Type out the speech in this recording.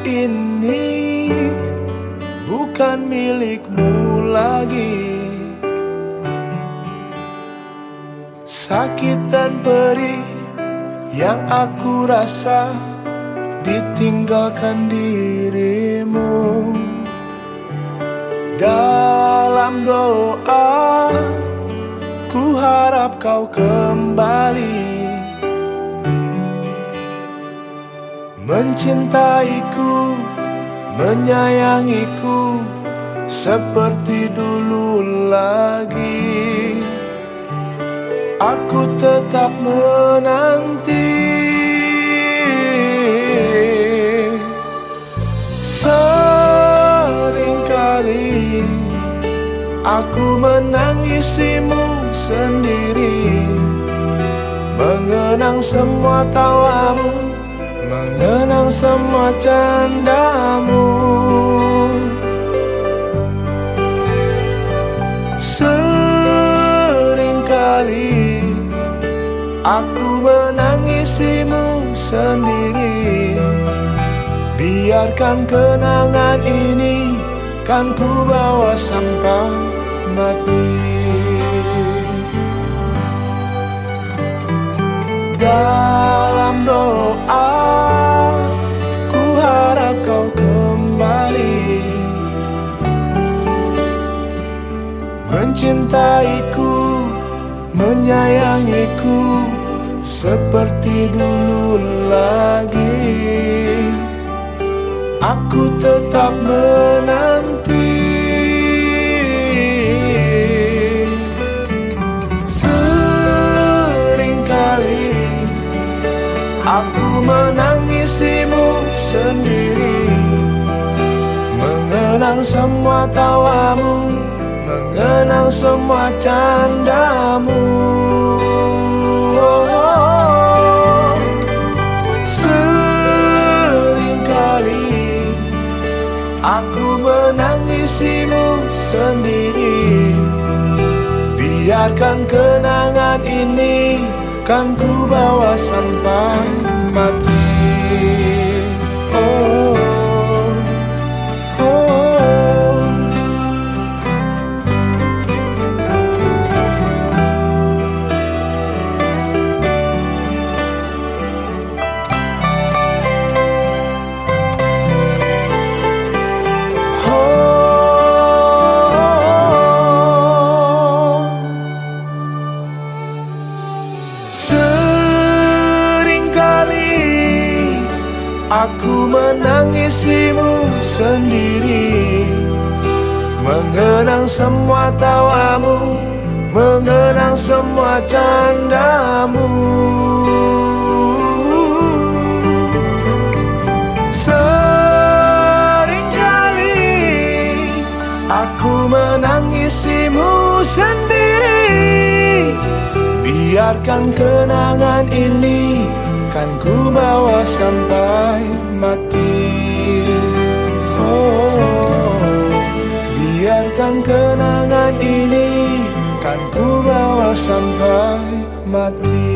ini bukan milikmu lagi. Sakit dan perih yang aku rasa ditinggalkan dirimu. Dalam doa ku harap kau kembali mencintaiku, menyayangiku seperti dulu lagi. Aku tetap menanti. Seringkali aku menangisimu sendiri, mengenang semua tawamu, mengenang semua candamu. Seringkali aku menangisimu sendiri. Biarkan kenangan ini kan ku bawa sampai mati. Dalam doa ku harap kau kembali mencintaiku, menyayangiku seperti dulu lagi. Aku tetap menanti. Seringkali aku menangisimu sendiri, mengenang semua tawamu, mengenang semua candamu. Seringkali aku menangisimu sendiri. Biarkan kenangan ini kan ku bawa sampai mati. Oh, oh. Seringkali aku menangisimu sendiri, mengenang semua tawamu, mengenang semua candamu. Seringkali aku menangisimu sendiri. Biarkan kenangan ini kan ku bawa sampai mati. Oh, biarkan kenangan ini kan ku bawa sampai mati.